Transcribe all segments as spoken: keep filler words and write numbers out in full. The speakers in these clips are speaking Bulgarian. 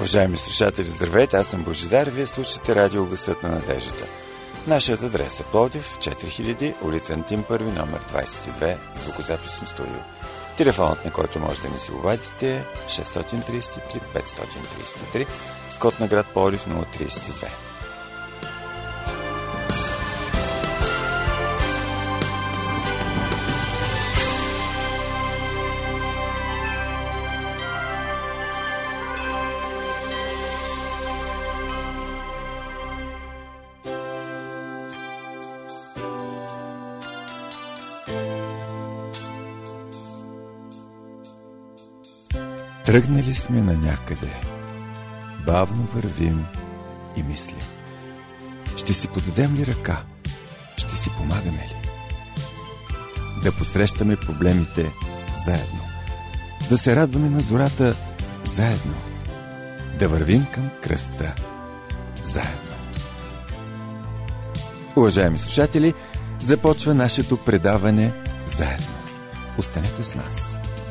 Уважаеми слушатели, здравейте, аз съм Божидар и вие слушате радио Гласът на надеждата. Нашият адрес е Пловдив, четири хиляди, улица Антим първи, номер двадесет и две, звукозаписно студио. Телефонът, на който може да ни се обадите е шест три три пет три три, с код на град Пловдив нула тридесет и две. Тръгнали сме на някъде, бавно вървим и мислим. Ще си подадем ли ръка? Ще си помагаме ли? Да посрещаме проблемите заедно. Да се радваме на зората заедно. Да вървим към кръста заедно. Уважаеми слушатели, започва нашето предаване заедно. Останете с нас.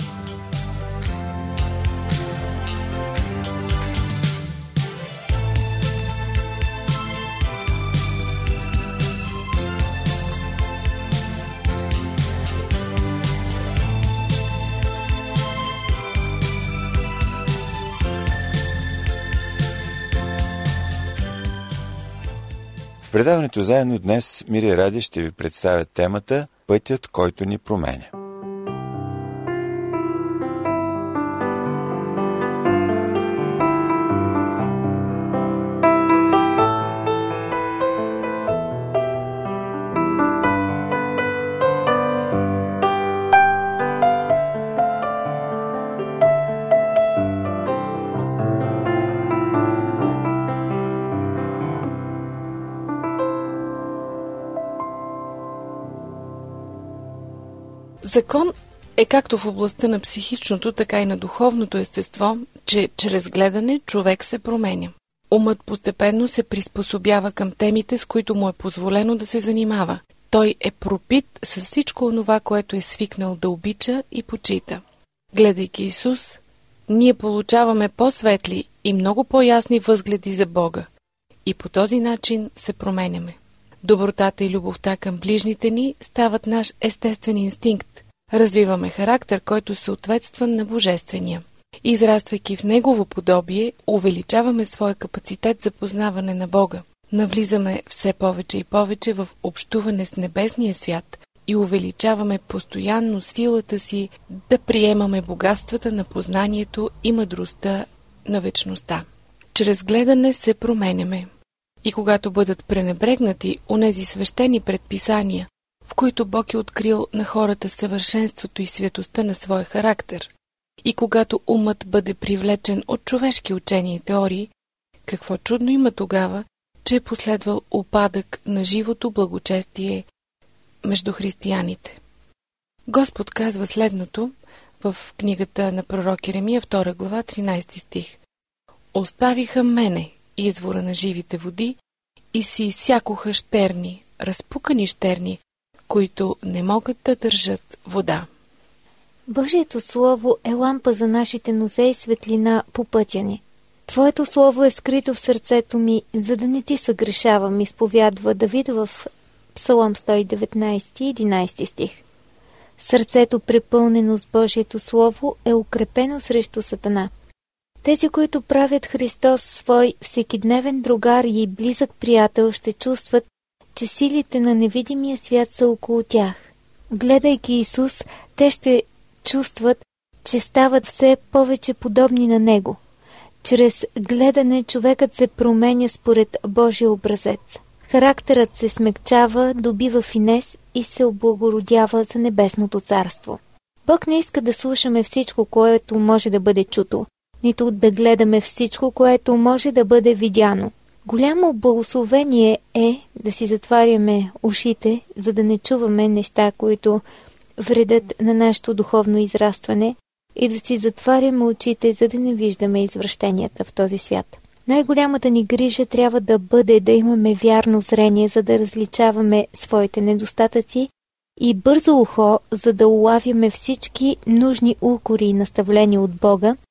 В предаването заедно днес Мири и Ради ще ви представят темата «Пътят, който ни променя». Закон е както в областта на психичното, така и на духовното естество, че чрез гледане човек се променя. Умът постепенно се приспособява към темите, с които му е позволено да се занимава. Той е пропит с всичко онова, което е свикнал да обича и почита. Гледайки Исус, ние получаваме по-светли и много по-ясни възгледи за Бога. И по този начин се променяме. Добротата и любовта към ближните ни стават наш естествен инстинкт. Развиваме характер, който съответства на божествения. Израствайки в негово подобие, увеличаваме своя капацитет за познаване на Бога. Навлизаме все повече и повече в общуване с небесния свят и увеличаваме постоянно силата си да приемаме богатствата на познанието и мъдростта на вечността. Чрез гледане се променяме. И когато бъдат пренебрегнати онези свещени предписания, в които Бог е открил на хората съвършенството и светостта на своя характер, и когато умът бъде привлечен от човешки учения и теории, какво чудно има тогава, че е последвал упадък на живото благочестие между християните. Господ казва следното в книгата на пророк Еремия, втора глава, тринадесети стих. Оставиха мене, извора на живите води, и си изсякоха щерни, разпукани щерни, които не могат да държат вода. Божието Слово е лампа за нашите нозе и светлина по пътя ни. Твоето Слово е скрито в сърцето ми, за да не ти съгрешавам, изповядва Давид в Псалом сто и деветнадесети, единадесети стих. Сърцето, препълнено с Божието Слово, е укрепено срещу Сатана. Тези, които правят Христос свой всекидневен другар и близък приятел, ще чувстват, че силите на невидимия свят са около тях. Гледайки Исус, те ще чувстват, че стават все повече подобни на Него. Чрез гледане човекът се променя според Божия образец. Характерът се смекчава, добива финес и се облагородява за небесното царство. Бог не иска да слушаме всичко, което може да бъде чуто, нито да гледаме всичко, което може да бъде видяно. Голямо благословение е да си затваряме ушите, за да не чуваме неща, които вредят на нашето духовно израстване, и да си затваряме очите, за да не виждаме извращенията в този свят. Най-голямата ни грижа трябва да бъде да имаме вярно зрение, за да различаваме своите недостатъци, и бързо ухо, за да улавяме всички нужни укори и наставления от Бога,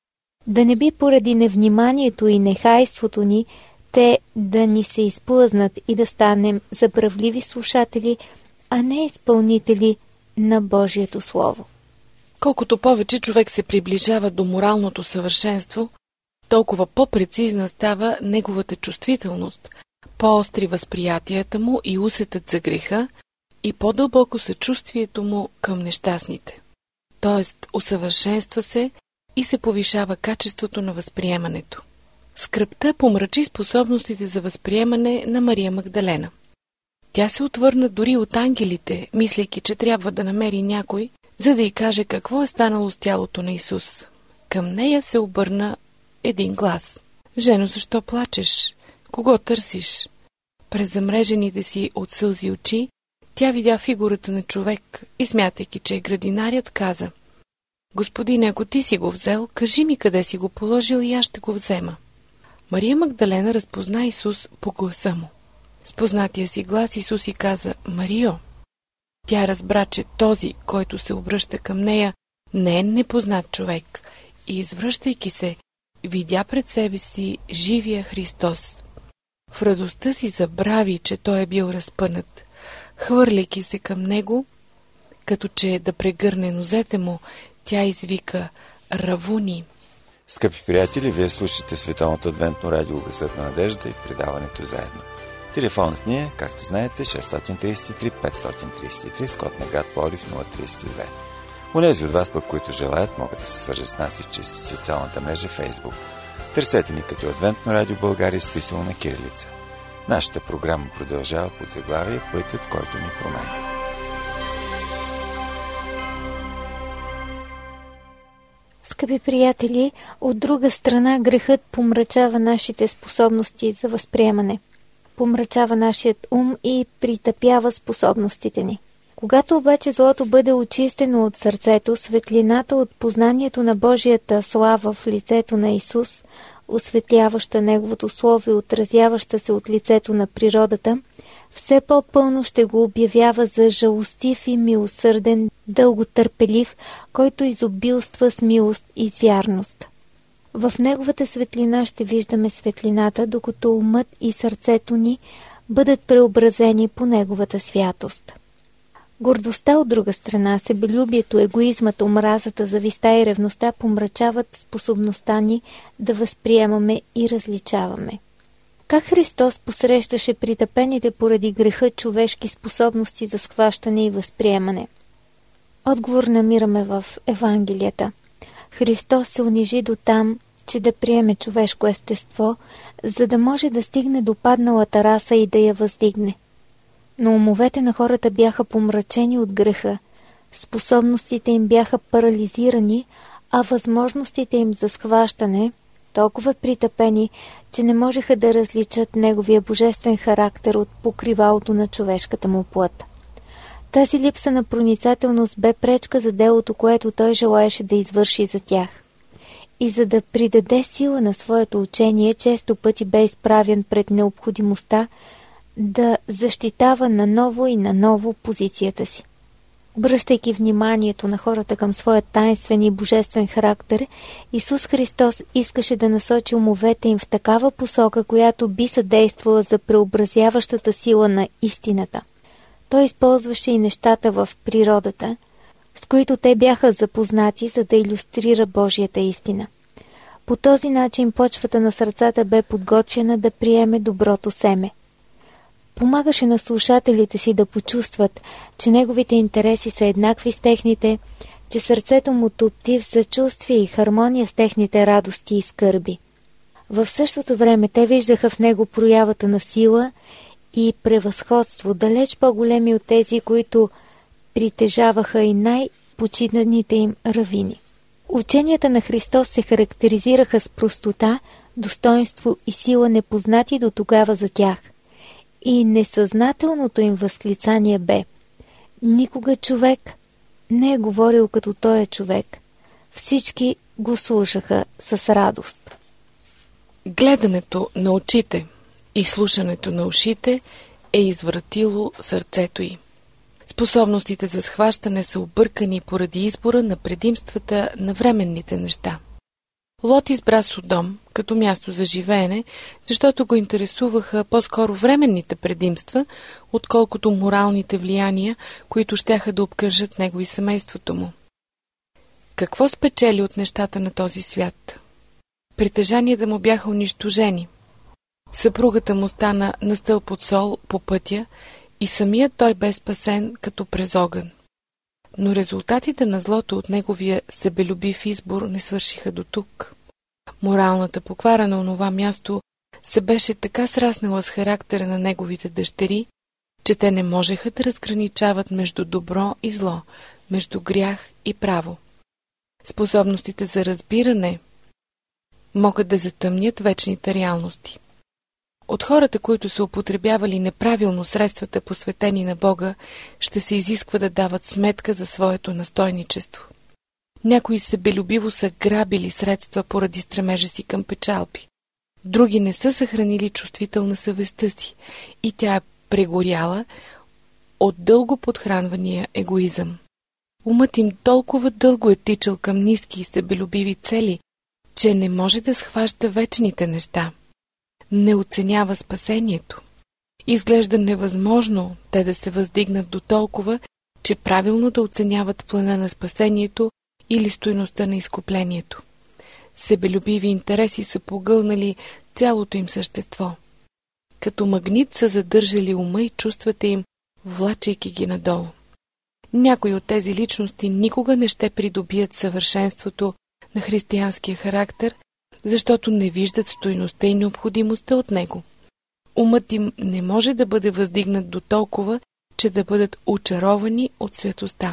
Да не би поради невниманието и нехайството ни, те да ни се изплъзнат и да станем забравливи слушатели, а не изпълнители на Божието Слово. Колкото повече човек се приближава до моралното съвършенство, толкова по-прецизна става неговата чувствителност, по-остри възприятията му и усетът за греха и по-дълбоко съчувствието му към нещастните. Тоест, усъвършенства се и се повишава качеството на възприемането. Скръбта помрачи способностите за възприемане на Мария Магдалена. Тя се отвърна дори от ангелите, мислейки, че трябва да намери някой, за да й каже какво е станало с тялото на Исус. Към нея се обърна един глас. Жено, защо плачеш? Кого търсиш? През замрежените си от сълзи очи, тя видя фигурата на човек и, смятайки, че е градинарят, каза: Господине, ако ти си го взел, кажи ми къде си го положил и аз ще го взема. Мария Магдалена разпозна Исус по гласа му. С познатия си глас Исус й каза: Марио. Тя разбра, че този, който се обръща към нея, не е непознат човек и, извръщайки се, видя пред себе си живия Христос. В радостта си забрави, че той е бил разпънат. Хвърляйки се към него, като че да прегърне нозете му, тя извика: Равуни. Скъпи приятели, вие слушате Световното адвентно радио Гласът на надежда и предаването заедно. Телефонът ни е, както знаете, шест три три пет три три с код на град Пловдив нула три две. Онези от вас, пък, които желаят, могат да се свържат с нас и чрез социалната мрежа Facebook. Търсете ни като Адвентно радио България, изписано на кирилица. Нашата програма продължава под заглавие Пътят, който ни променя. Скъпи приятели, от друга страна грехът помрачава нашите способности за възприемане. Помрачава нашият ум и притъпява способностите ни. Когато обаче злото бъде очистено от сърцето, светлината от познанието на Божията слава в лицето на Исус, осветляваща Неговото Слово и отразяваща се от лицето на природата, все по-пълно ще го обявява за жалостив и милосърден, дълготърпелив, който изобилства с милост и с вярност. В Неговата светлина ще виждаме светлината, докато умът и сърцето ни бъдат преобразени по Неговата святост. Гордостта от друга страна, себелюбието, егоизмът, омразата, зависта и ревността помрачават способността ни да възприемаме и различаваме. Как Христос посрещаше притъпените поради греха човешки способности за схващане и възприемане? Отговор намираме в Евангелията. Христос се унижи до там, че да приеме човешко естество, за да може да стигне до падналата раса и да я въздигне. Но умовете на хората бяха помрачени от греха, способностите им бяха парализирани, а възможностите им за схващане толкова притъпени, че не можеха да различат неговия божествен характер от покривалото на човешката му плът. Тази липса на проницателност бе пречка за делото, което той желаеше да извърши за тях. И за да придаде сила на своето учение, често пъти бе изправен пред необходимостта да защитава наново и наново позицията си. Обръщайки вниманието на хората към своя таинствен и божествен характер, Исус Христос искаше да насочи умовете им в такава посока, която би съдействала за преобразяващата сила на истината. Той използваше и нещата в природата, с които те бяха запознати, за да илюстрира Божията истина. По този начин почвата на сърцата бе подготвена да приеме доброто семе. Помагаше на слушателите си да почувстват, че неговите интереси са еднакви с техните, че сърцето му топти в съчувствие и хармония с техните радости и скърби. В същото време те виждаха в него проявата на сила и превъзходство, далеч по-големи от тези, които притежаваха и най-почитаните им равини. Ученията на Христос се характеризираха с простота, достоинство и сила, непознати до тогава за тях. И несъзнателното им възклицание бе: никога човек не е говорил като той е човек. Всички го слушаха с радост. Гледането на очите и слушането на ушите е извратило сърцето й. Способностите за схващане са объркани поради избора на предимствата на временните неща. Лот избра Содом като място за живеене, защото го интересуваха по-скоро временните предимства, отколкото моралните влияния, които щяха да обкръжат него и семейството му. Какво спечели от нещата на този свят? Притежанията му бяха унищожени. Съпругата му стана на стълб от сол по пътя и самият той бе спасен като през огън. Но резултатите на злото от неговия себелюбив избор не свършиха до тук. Моралната поквара на онова място се беше така сраснала с характера на неговите дъщери, че те не можеха да разграничават между добро и зло, между грях и право. Способностите за разбиране могат да затъмнят вечните реалности. От хората, които са употребявали неправилно средствата, посветени на Бога, ще се изисква да дават сметка за своето настойничество. Някои себелюбиво са грабили средства поради стремежа си към печалби. Други не са съхранили чувствителна съвестта си и тя е прегоряла от дълго подхранвания егоизъм. Умът им толкова дълго е тичал към ниски и себелюбиви цели, че не може да схваща вечните неща. Не оценява спасението. Изглежда невъзможно те да се въздигнат до толкова, че правилно да оценяват плана на спасението или стойността на изкуплението. Себелюбиви интереси са погълнали цялото им същество. Като магнит са задържали ума и чувствата им, влачайки ги надолу. Някои от тези личности никога не ще придобият съвършенството на християнския характер, защото не виждат стойността и необходимостта от него. Умът им не може да бъде въздигнат до толкова, че да бъдат очаровани от светостта.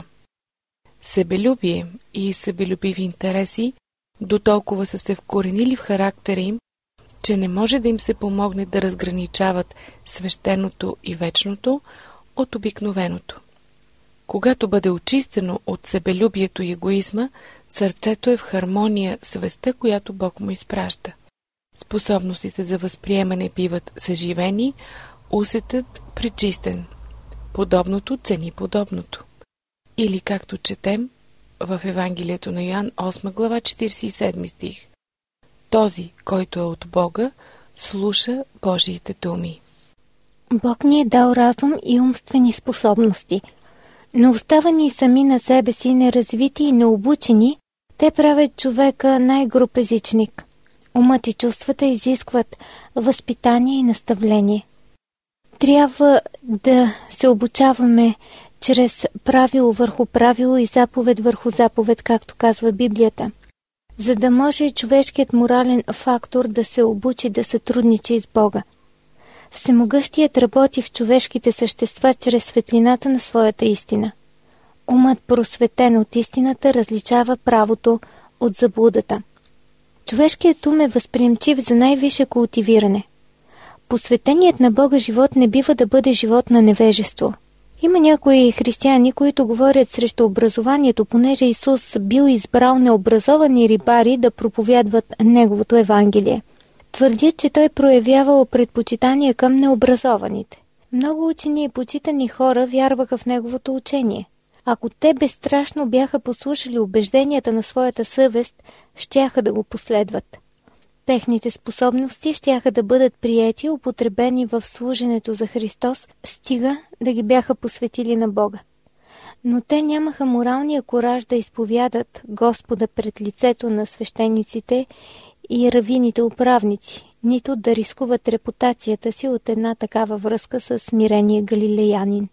Себелюбие и себелюбиви интереси до толкова са се вкоренили в характера им, че не може да им се помогне да разграничават свещеното и вечното от обикновеното. Когато бъде очистено от себелюбието и егоизма, сърцето е в хармония с вестта, която Бог му изпраща. Способностите за възприемане биват съживени, усетът пречистен. Подобното цени подобното. Или както четем в Евангелието на Йоан, осма глава, четиридесет и седми стих. Този, който е от Бога, слуша Божиите думи. Бог ни е дал разум и умствени способности. Но оставани сами на себе си, неразвити и необучени, те правят човека най-груб езичник. Умът и чувствата изискват възпитание и наставление. Трябва да се обучаваме чрез правило върху правило и заповед върху заповед, както казва Библията, за да може човешкият морален фактор да се обучи да сътрудничи с Бога. Всемогъщият работи в човешките същества чрез светлината на своята истина. Умът, просветен от истината, различава правото от заблудата. Човешкият ум е възприемчив за най-висше култивиране. Посветеният на Бога живот не бива да бъде живот на невежество. Има някои християни, които говорят срещу образованието, понеже Исус бил избрал необразовани рибари да проповядват Неговото Евангелие. Твърдят, че той проявявал предпочитание към необразованите. Много учени и почитани хора вярваха в неговото учение. Ако те безстрашно бяха послушали убежденията на своята съвест, щяха да го последват. Техните способности щяха да бъдат приети и употребени в служенето за Христос, стига да ги бяха посветили на Бога. Но те нямаха моралния кураж да изповядат Господа пред лицето на свещениците и равините управници, нито да рискуват репутацията си от една такава връзка с смирения галилеянин.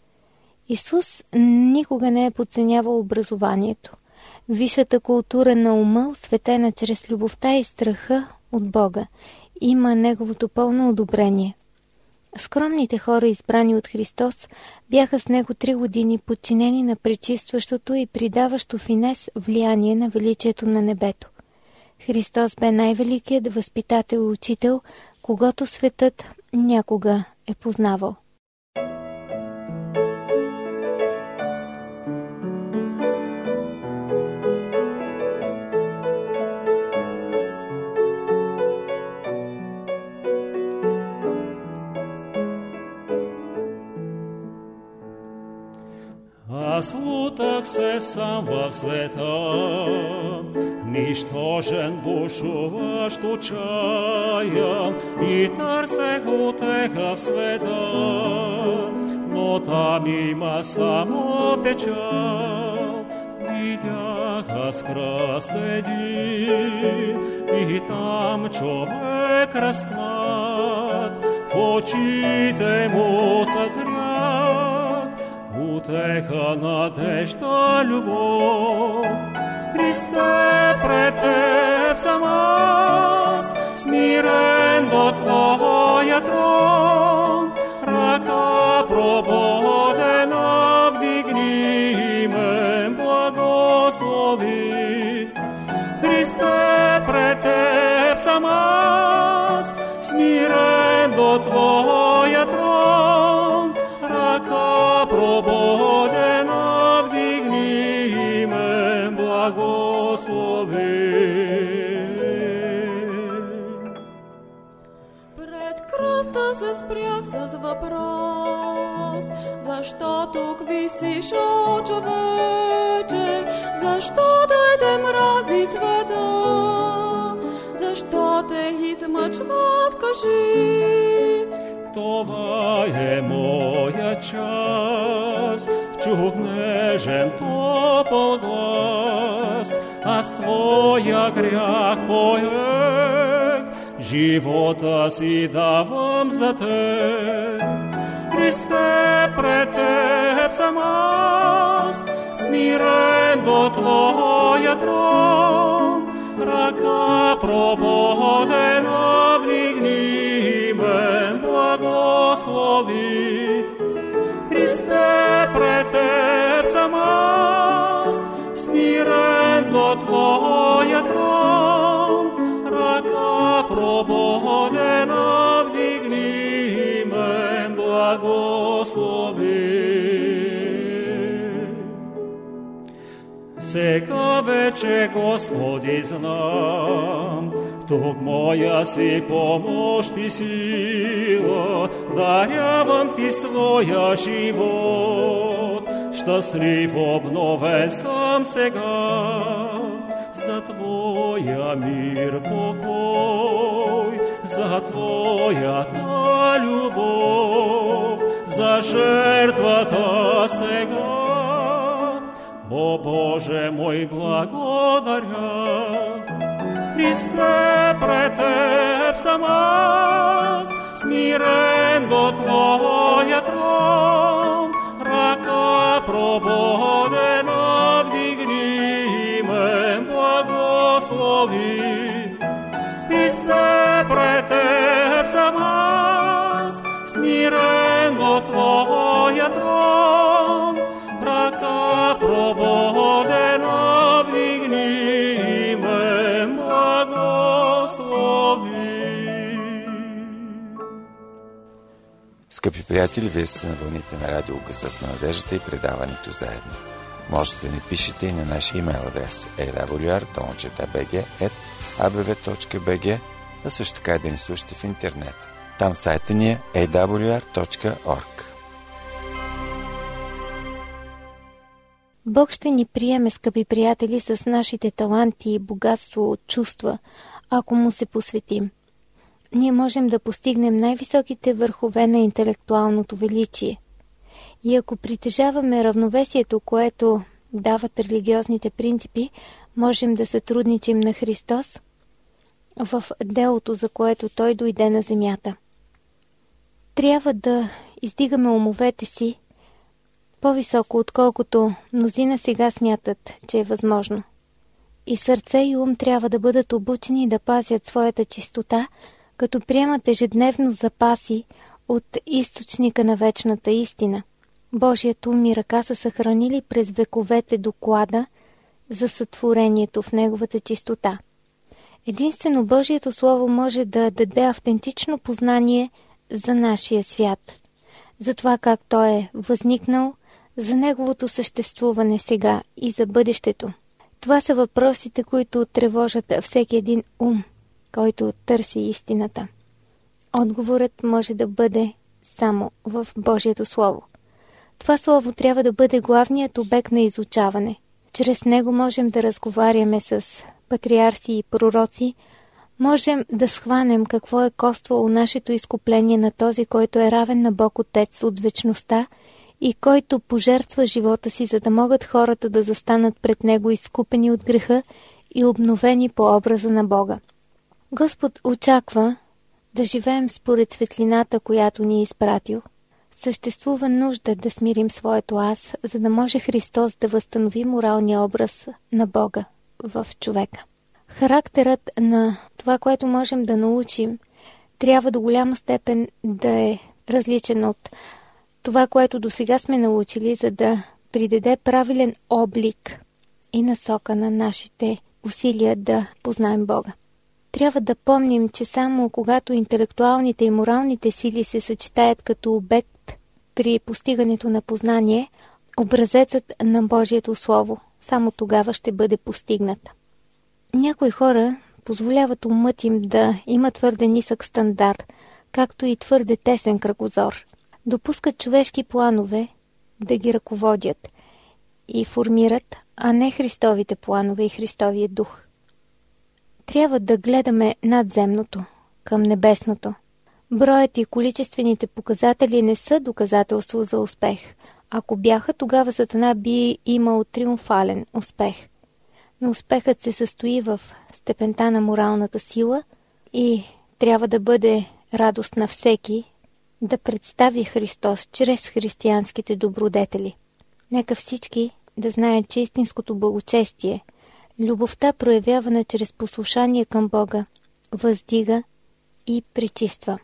Исус никога не е подценявал образованието. Висшата култура на ума, осветена чрез любовта и страха от Бога, има неговото пълно одобрение. Скромните хора, избрани от Христос, бяха с него три години подчинени на пречистващото и придаващо финес влияние на величието на небето. Христос бе най-великият възпитател и учител, когото светът някога е познавал. Аз лутах се сам в света, нищожен, бушуващ, отчаян, и търсех утеха в света, но там има само печал. Видях аз кръст един, и там човек разпнат, в очите му съзрях утеха, надежда, любов. Христе, пред Теб съм аз, смирен до Твоя трон, ръка прободена вдигни ме, благослови. Христе, пред Теб съм аз, смирен до Твоя трон, ръка прободена вдигни ме, благослови. Пред кръста се спрях с въпрос: защо тук висиш, о човече? Защо те мрази света? Защо те измъчват, кажи? Това е моя час, чух нежен топъл глас, аз Твоя грях поех, живота си давам за Теб. Христе, пред Теб съм аз, смирен до Твоя трон, ръка прободена вдигни ме, благослови. Христе, пред Теб съм аз, смирен до Твоя трон, ръка прободена вдигни ме, благослови. Сега вече, Господи, знам, тук моя си помощ и сила, дарявам Ти своя живот, щастлив обновен съм сега, за Твоя мир, покой, за Твоята любов, за жертвата сега. О Боже мой, благодаря. Христе, пред Теб съм аз, смирен до Твоя трон, ръка прободена вдигни ме, благослови. Христе, пред Теб съм аз, смирен до Твоя трон, ръка прободена вдигни ме, благослови. Скъпи приятели, вие сте на вълните на радио Гласът на надеждата и предаването заедно. Можете да ни пишете и на нашия имейл адрес ей дабъл ю ар точка би джи ет а бе ви точка би джи, а също така и да ни слушате в интернет. Там сайта ни е ей дабъл ю ар точка орг. Бог ще ни приеме, скъпи приятели, с нашите таланти и богатство от чувства, ако Му се посветим. Ние можем да постигнем най-високите върхове на интелектуалното величие. И ако притежаваме равновесието, което дават религиозните принципи, можем да сътрудничим на Христос в делото, за което Той дойде на земята. Трябва да издигаме умовете си по-високо, отколкото мнозина сега смятат, че е възможно. И сърце и ум трябва да бъдат обучени да пазят своята чистота, като приемат ежедневно запаси от източника на вечната истина. Божият ум и ръка са съхранили през вековете доклада за сътворението в неговата чистота. Единствено Божието Слово може да даде автентично познание за нашия свят, за това как той е възникнал, за неговото съществуване сега и за бъдещето. Това са въпросите, които тревожат всеки един ум, който търси истината. Отговорът може да бъде само в Божието Слово. Това слово трябва да бъде главният обект на изучаване. Чрез него можем да разговаряме с патриарси и пророци, можем да схванем какво е коствало нашето изкупление на този, който е равен на Бог Отец от вечността и който пожертва живота си, за да могат хората да застанат пред него изкупени от греха и обновени по образа на Бога. Господ очаква да живеем според светлината, която ни е изпратил. Съществува нужда да смирим своето аз, за да може Христос да възстанови моралния образ на Бога в човека. Характерът на това, което можем да научим, трябва до голяма степен да е различен от това, което досега сме научили, за да придаде правилен облик и насока на нашите усилия да познаем Бога. Трябва да помним, че само когато интелектуалните и моралните сили се съчетаят като обект при постигането на познание, образецът на Божието Слово само тогава ще бъде постигнат. Някои хора позволяват умът им да има твърде нисък стандарт, както и твърде тесен кръгозор. Допускат човешки планове да ги ръководят и формират, а не Христовите планове и Христовия дух. Трябва да гледаме надземното, към небесното. Броят и количествените показатели не са доказателство за успех. Ако бяха, тогава Сатана би имал триумфален успех. Но успехът се състои в степента на моралната сила и трябва да бъде радост на всеки да представи Христос чрез християнските добродетели. Нека всички да знаят, че истинското благочестие, любовта, проявявана чрез послушание към Бога, въздига и пречиства.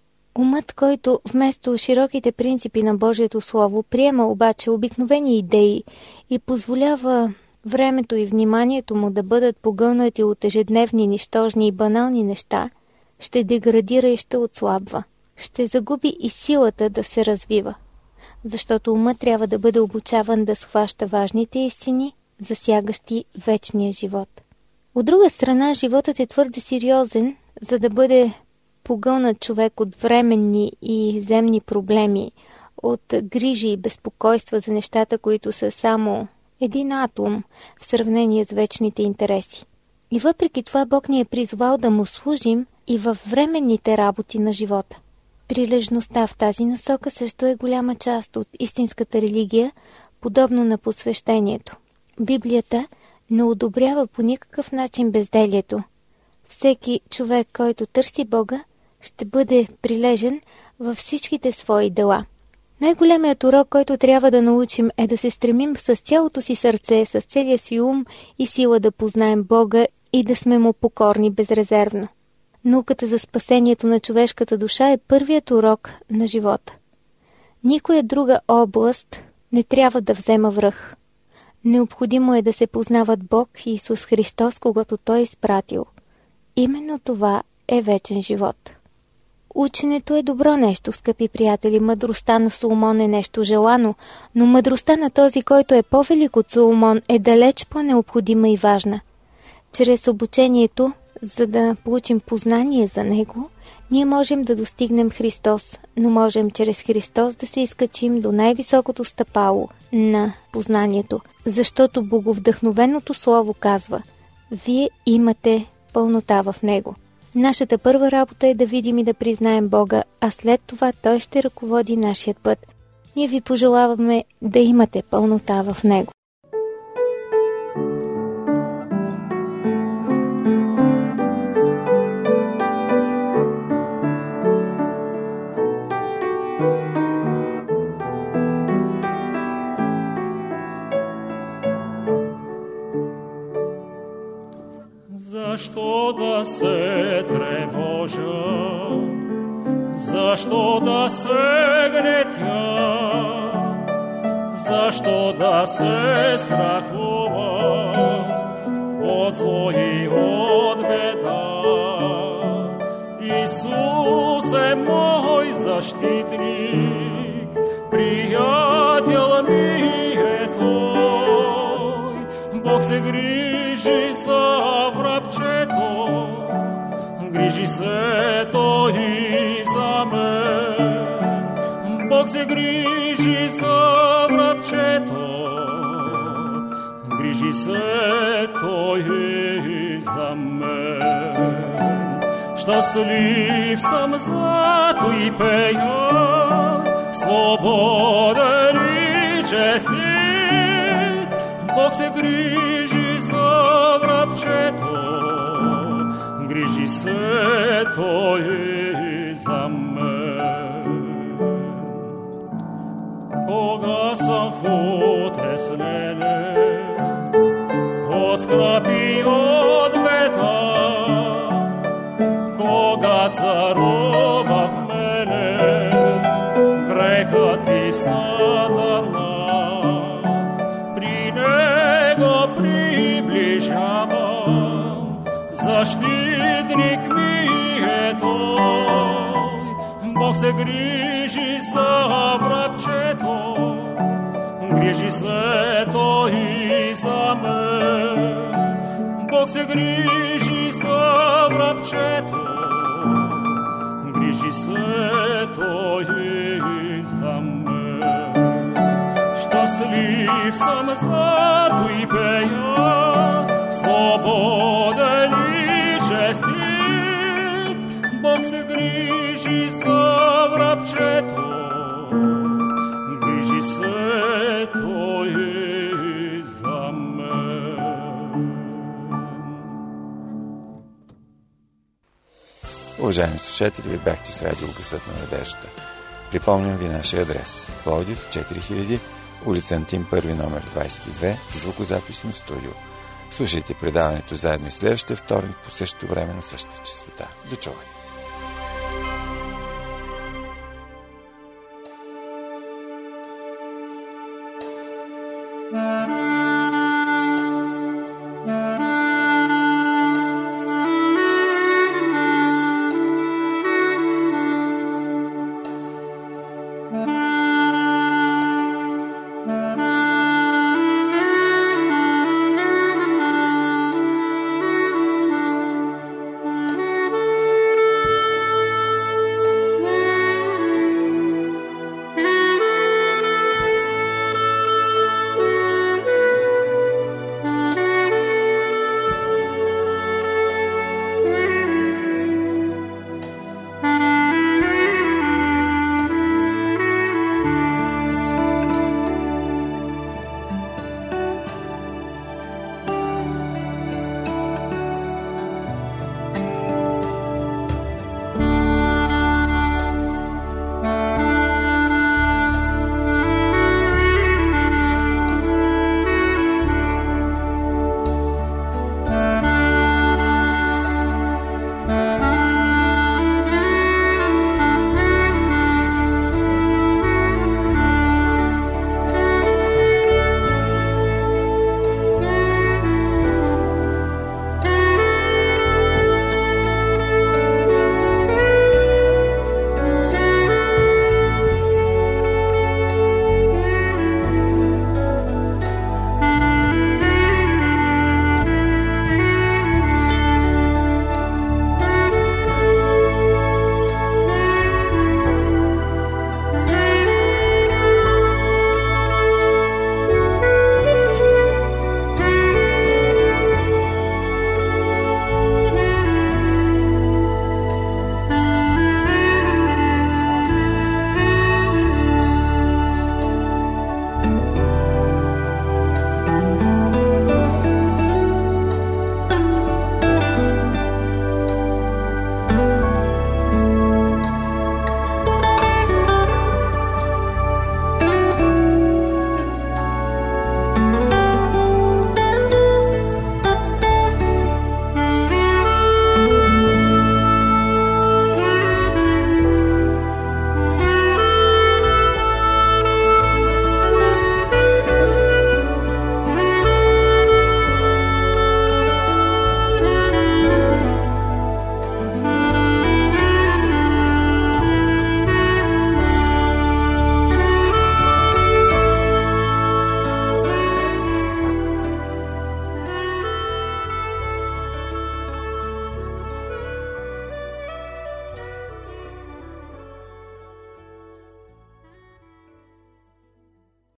Умът, който вместо широките принципи на Божието Слово приема обаче обикновени идеи и позволява времето и вниманието му да бъдат погълнати от ежедневни, нищожни и банални неща, ще деградира и ще отслабва. Ще загуби и силата да се развива, защото умът трябва да бъде обучаван да схваща важните истини, засягащи вечния живот. От друга страна, животът е твърде сериозен, за да бъде погълнат човек от временни и земни проблеми, от грижи и безпокойства за нещата, които са само един атом в сравнение с вечните интереси. И въпреки това Бог ни е призовал да му служим и във временните работи на живота. Прилежността в тази насока също е голяма част от истинската религия, подобно на посвещението. Библията не одобрява по никакъв начин безделието. Всеки човек, който търси Бога, ще бъде прилежен във всичките свои дела. Най-големият урок, който трябва да научим, е да се стремим с цялото си сърце, с целия си ум и сила да познаем Бога и да сме му покорни безрезервно. Науката за спасението на човешката душа е първият урок на живота. Никоя друга област не трябва да взема връх. Необходимо е да се познават Бог и Исус Христос, когато Той е изпратил. Именно това е вечен живот. Ученето е добро нещо, скъпи приятели. Мъдростта на Соломон е нещо желано, но мъдростта на този, който е по-велик от Соломон, е далеч по-необходима и важна. Чрез обучението, за да получим познание за Него, ние можем да достигнем Христос, но можем чрез Христос да се изкачим до най-високото стъпало на познанието, защото боговдъхновеното Слово казва: вие имате пълнота в Него. Нашата първа работа е да видим и да признаем Бога, а след това Той ще ръководи нашият път. Ние ви пожелаваме да имате пълнота в Него. Защо да се тревожа? Защо да се гнетя? Защо да се страхувам от зло и от беда? Исус е мой защитник, приятел ми е Той. Бог се грижи за врабчето, грижи се Той и за мен. Бог се грижи за vrabčeto, gríži se Той за мен. Щастлив съм, зато и пея, свободен и честит. Бог се грижи за vrabčeto, грижи се Той за мен. Кога съм в утеснение, оскърби от беда, кога царува в мене грехът и сатана, при него приближавам, защитник ми е Той. Бог се грижи за vrabčeto, грижи се Той за мен. Бог се грижи за vrabčeto, грижи се Той за мен. Щастлив съм, зато и пея, свободен и честит. Бог се грижи за vrabčeto, грижи се Той за мен. Уважаеми слушатели, ви бяхте с радио Гласът на надеждата. Припомням ви нашия адрес: Пловдив, четири хиляди, улица Антим първи, номер двадесет и две, звукозаписно студио. Слушайте предаването заедно и следващия вторник по същото време на същата честота. До чуване! Thank you.